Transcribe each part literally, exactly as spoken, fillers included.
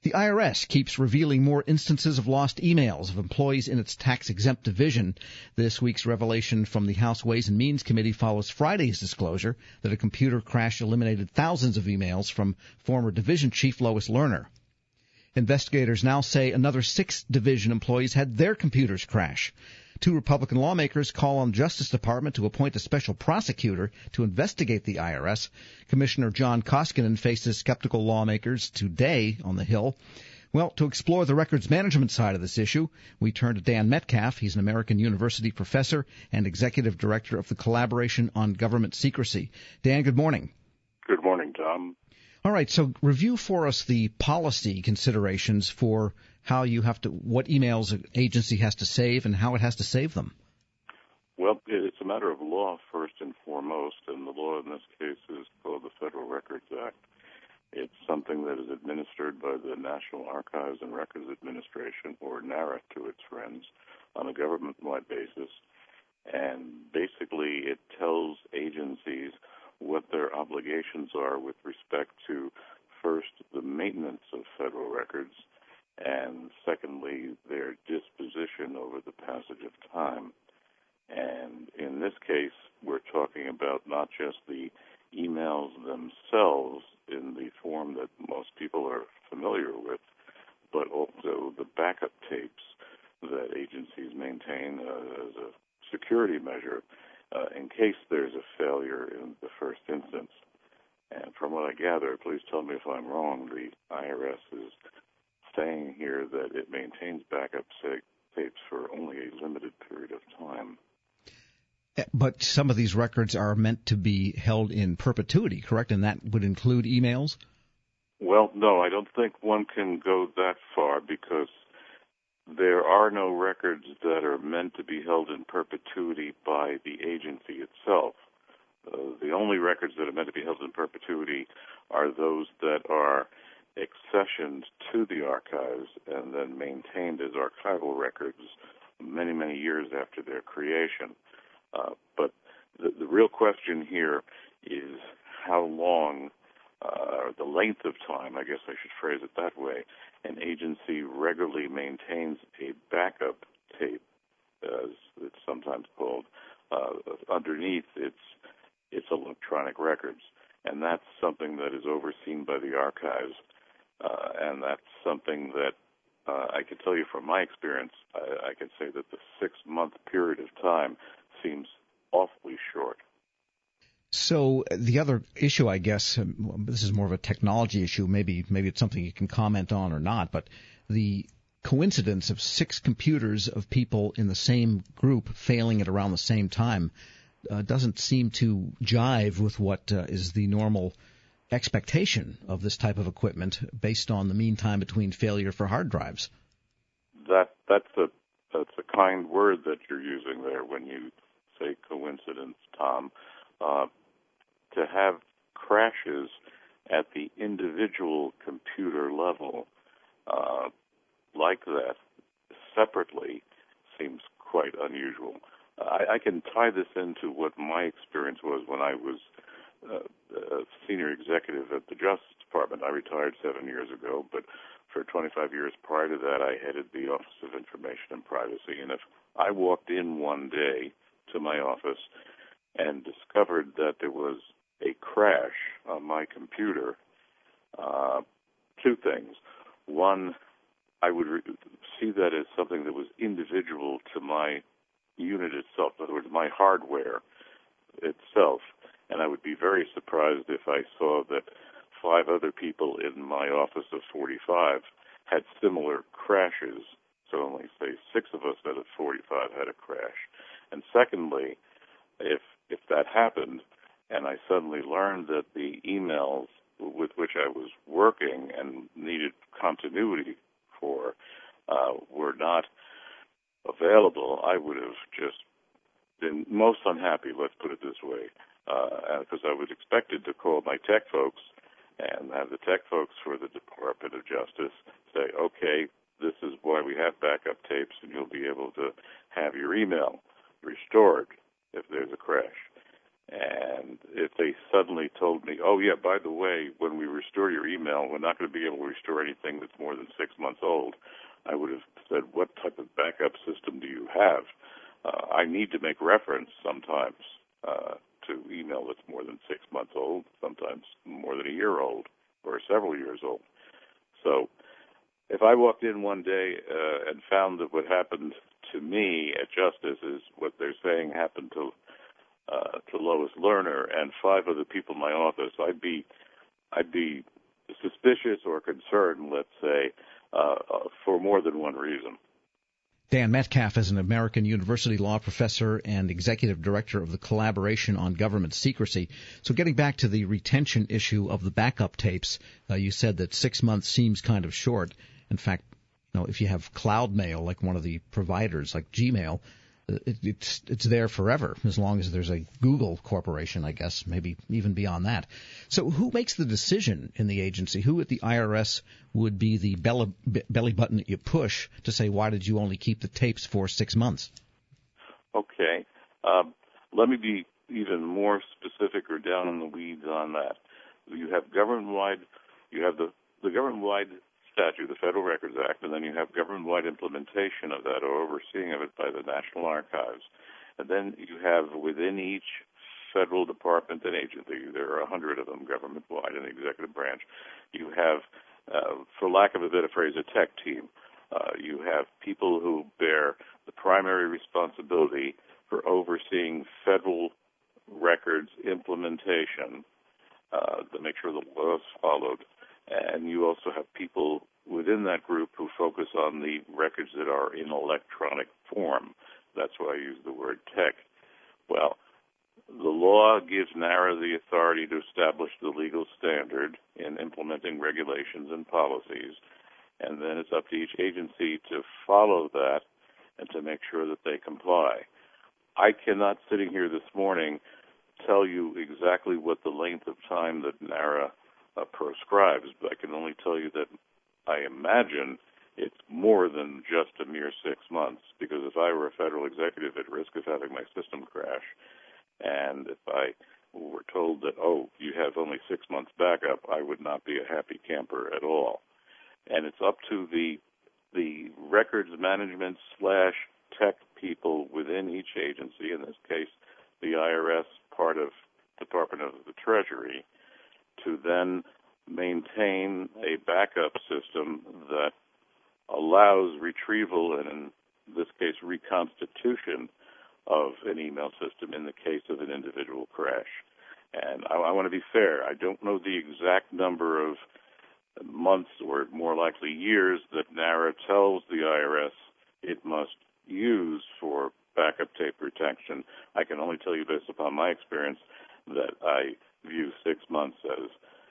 The I R S keeps revealing more instances of lost emails of employees in its tax-exempt division. This week's revelation from the House Ways and Means Committee follows Friday's disclosure that a computer crash eliminated thousands of emails from former Division Chief Lois Lerner. Investigators now say another six division employees had their computers crash. Two Republican lawmakers call on the Justice Department to appoint a special prosecutor to investigate the I R S. Commissioner John Koskinen faces skeptical lawmakers today on the Hill. Well, to explore the records management side of this issue, we turn to Dan Metcalf. He's an American University professor and executive director of the Collaboration on Government Secrecy. Dan, good morning. Good morning, Tom. All right, so review for us the policy considerations for how you have to, what emails an agency has to save and how it has to save them. Well, it's a matter of law first and foremost, and the law in this case is called the Federal Records Act. It's something that is administered by the National Archives and Records Administration, or NARA to its friends, on a government-wide basis. And basically it tells agencies what their obligations are with respect to, first, the maintenance of federal records, and secondly, their disposition over the passage of time. And in this case, we're talking about not just the emails themselves in the form that most people are familiar with, but also the backup tapes that agencies maintain uh, as a security measure uh, in case there's a failure in the first instance. And from what I gather, please tell me if I'm wrong, the I R S is saying here that it maintains backup tapes for only a limited period of time. But some of these records are meant to be held in perpetuity, correct? And that would include emails? Well, no, I don't think one can go that far because there are no records that are meant to be held in perpetuity by the agency itself. Uh, the only records that are meant to be held in perpetuity are those that are accessioned to the archives and then maintained as archival records many, many years after their creation. Uh, but the, the real question here is how long, uh, or the length of time, I guess I should phrase it that way, an agency regularly maintains a backup tape, as it's sometimes called, uh, underneath its its electronic records. And that's something that is overseen by the archives, uh, and that's something that uh, I can tell you from my experience, I, I can say that the six-month period of time seems awfully short. So the other issue, I guess, um, this is more of a technology issue. Maybe maybe it's something you can comment on or not, but the coincidence of six computers of people in the same group failing at around the same time uh, doesn't seem to jive with what uh, is the normal expectation of this type of equipment based on the mean time between failure for hard drives. That that's a that's a kind word that you're using there when you say coincidence, Tom. Uh, to have crashes at the individual computer level uh, like that separately seems quite unusual. I, I can tie this into what my experience was when I was uh, a senior executive at the Justice Department. I retired seven years ago, but for twenty-five years prior to that, I headed the Office of Information and Privacy. And if I walked in one day to my office and discovered that there was a crash on my computer, uh, two things. One, I would re- see that as something that was individual to my unit itself, in other words, my hardware itself, and I would be very surprised if I saw that five other people in my office of forty-five had similar crashes. So only, say, six of us out of forty-five had a crash. And secondly, if if that happened, and I suddenly learned that the emails with which I was working and needed continuity for uh, were not available, I would have just been most unhappy, let's put it this way, because uh, I was expected to call my tech folks and have the tech folks for the Department of Justice say, okay, this is why we have backup tapes, and you'll be able to have your email restored if there's a crash. And if they suddenly told me, oh, yeah, by the way, when we restore your email, we're not going to be able to restore anything that's more than six months old, I would have said, what type of backup system do you have? Uh, I need to make reference sometimes uh, to email that's more than six months old, sometimes more than a year old or several years old. So if I walked in one day uh, and found that what happened to me at Justice is what they're saying happened to uh, to Lois Lerner and five other people in my office, I'd be I'd be suspicious or concerned, let's say, uh, for more than one reason. Dan Metcalf is an American University law professor and executive director of the Collaboration on Government Secrecy. So getting back to the retention issue of the backup tapes, uh, you said that six months seems kind of short. In fact, you know, if you have cloud mail like one of the providers, like Gmail, it, it's it's there forever, as long as there's a Google corporation, I guess, maybe even beyond that. So who makes the decision in the agency? Who at the I R S would be the belly, belly button that you push to say, why did you only keep the tapes for six months? Okay. Um, let me be even more specific or down in the weeds on that. You have government-wide, you have the, the government-wide statute, the Federal Records Act, and then you have government-wide implementation of that or overseeing of it by the National Archives. And then you have within each federal department and agency, there are a hundred of them government-wide in the executive branch, you have, uh, for lack of a better phrase, a tech team. Uh, you have people who bear the primary responsibility for overseeing federal records implementation uh, to make sure the law is followed. And you also have people within that group who focus on the records that are in electronic form. That's why I use the word tech. Well, the law gives NARA the authority to establish the legal standard in implementing regulations and policies, and then it's up to each agency to follow that and to make sure that they comply. I cannot, sitting here this morning, tell you exactly what the length of time that NARA uh, proscribes, but I can only tell you that I imagine it's more than just a mere six months, because if I were a federal executive at risk of having my system crash, and if I were told that, oh, you have only six months backup, I would not be a happy camper at all. And it's up to the the records management slash tech people within each agency, in this case the I R S, part of Department of the Treasury, to then maintain a backup system that allows retrieval and, in this case, reconstitution of an email system in the case of an individual crash. And I, I want to be fair. I don't know the exact number of months or more likely years that NARA tells the I R S it must use for backup tape protection. I can only tell you, based upon my experience, that I view six months as,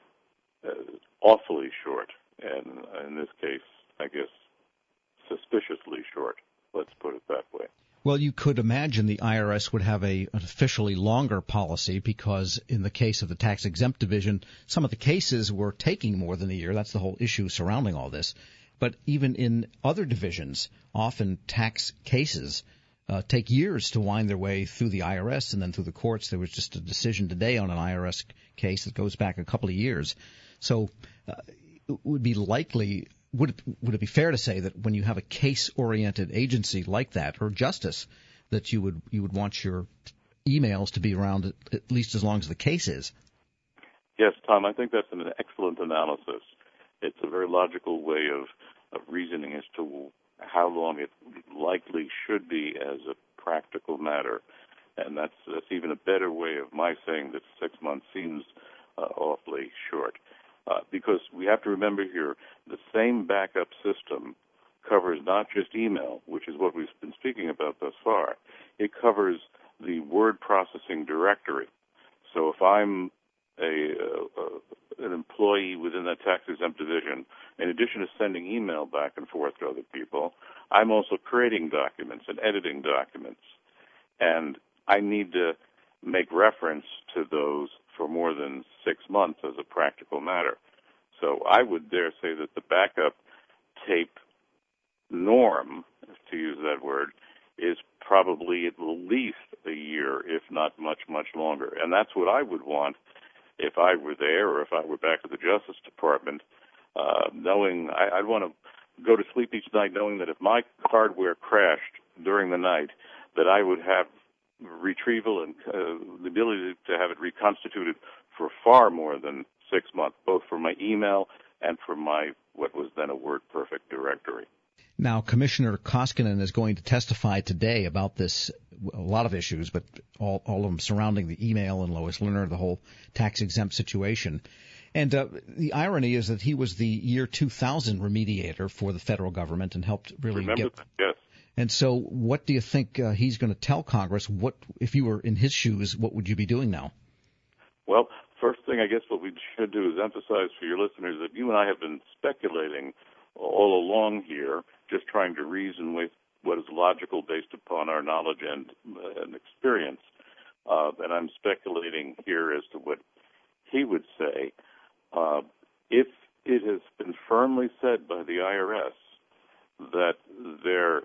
as awfully short, and in this case, I guess, suspiciously short. Let's put it that way. Well, you could imagine the I R S would have a, an officially longer policy because in the case of the tax-exempt division, some of the cases were taking more than a year. That's the whole issue surrounding all this. But even in other divisions, often tax cases uh, take years to wind their way through the I R S and then through the courts. There was just a decision today on an I R S case that goes back a couple of years. So uh, it would be likely... Would it, would it be fair to say that when you have a case-oriented agency like that, or justice, that you would you would want your emails to be around at least as long as the case is? Yes, Tom, I think that's an excellent analysis. It's a very logical way of, of reasoning as to how long it likely should be as a practical matter. And that's, that's even a better way of my saying that six months seems uh, awfully short. Uh, because we have to remember here, the same backup system covers not just email, which is what we've been speaking about thus far. It covers the word processing directory. So if I'm a, uh, an employee within that tax-exempt division, in addition to sending email back and forth to other people, I'm also creating documents and editing documents. And I need to make reference to those for more than six months as a practical matter. So I would dare say that the backup tape norm, to use that word, is probably at least a year, if not much, much longer. And that's what I would want if I were there or if I were back at the Justice Department, uh, knowing I, I'd want to go to sleep each night knowing that if my hardware crashed during the night, that I would have retrieval and uh, the ability to have it reconstituted for far more than six months, both for my email and for my what was then a WordPerfect directory. Now, Commissioner Koskinen is going to testify today about this, a lot of issues, but all, all of them surrounding the email and Lois Lerner, the whole tax-exempt situation. And uh, the irony is that he was the year two thousand remediator for the federal government and helped really Remember get... that, yes. And so what do you think uh, he's going to tell Congress? What, if you were in his shoes, what would you be doing now? Well, first thing I guess what we should do is emphasize for your listeners that you and I have been speculating all along here, just trying to reason with what is logical based upon our knowledge and, uh, and experience. Uh, and I'm speculating here as to what he would say. Uh, if it has been firmly said by the I R S that their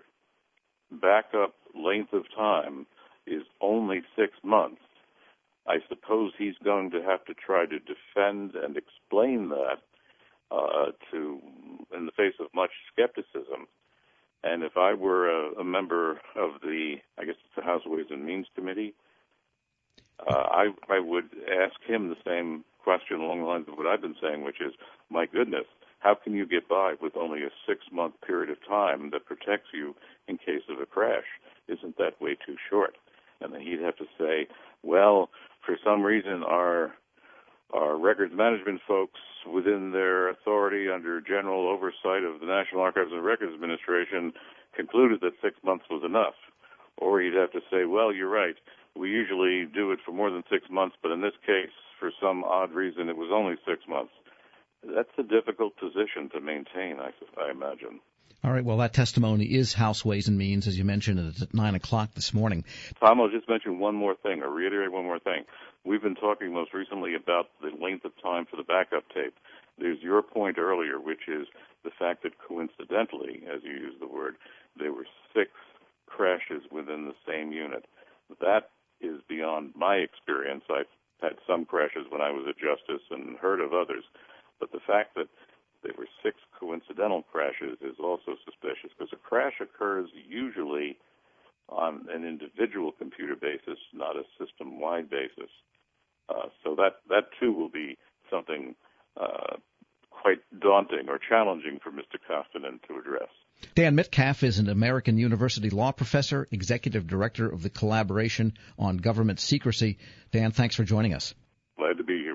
backup length of time is only six months, I suppose he's going to have to try to defend and explain that uh, to, in the face of much skepticism. And if I were a, a member of the, I guess it's the House Ways and Means Committee, uh, I, I would ask him the same question along the lines of what I've been saying, which is, my goodness, how can you get by with only a six-month period of time that protects you in case of a crash? Isn't that way too short? And then he'd have to say, well, for some reason our our records management folks within their authority under general oversight of the National Archives and Records Administration concluded that six months was enough. Or he'd have to say, well, you're right, we usually do it for more than six months, but in this case, for some odd reason, it was only six months. That's a difficult position to maintain, I, I imagine. All right, well, that testimony is House Ways and Means, as you mentioned, it's at nine o'clock this morning. Tom, I'll just mention one more thing, or reiterate one more thing. We've been talking most recently about the length of time for the backup tape. There's your point earlier, which is the fact that coincidentally, as you used the word, there were six crashes within the same unit. That is beyond my experience. I've had some crashes when I was at Justice and heard of others. But the fact that there were six coincidental crashes is also suspicious, because a crash occurs usually on an individual computer basis, not a system-wide basis. Uh, so that, that, too, will be something uh, quite daunting or challenging for Mister Koskinen to address. Dan Metcalf is an American University law professor, executive director of the Collaboration on Government Secrecy. Dan, thanks for joining us. Glad to be here.